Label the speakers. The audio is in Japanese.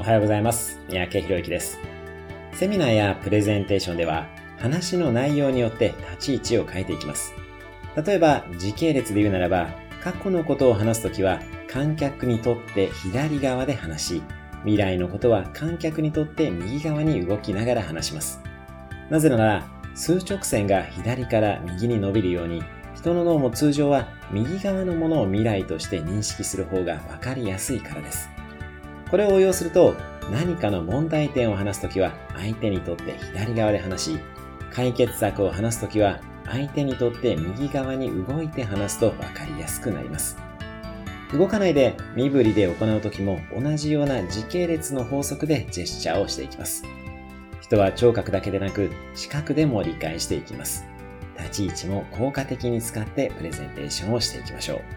Speaker 1: はようございます。三宅宏之です。セミナーやプレゼンテーションでは、話の内容によって立ち位置を変えていきます。例えば、時系列で言うならば、過去のことを話すときは、観客にとって左側で話し、未来のことは観客にとって右側に動きながら話します。なぜなら、数直線が左から右に伸びるように、人の脳も通常は右側のものを未来として認識する方が分かりやすいからです。これを応用すると、何かの問題点を話すときは相手にとって左側で話し、解決策を話すときは相手にとって右側に動いて話すと分かりやすくなります。動かないで身振りで行うときも同じような時系列の法則でジェスチャーをしていきます。人は聴覚だけでなく視覚でも理解していきます。立ち位置も効果的に使ってプレゼンテーションをしていきましょう。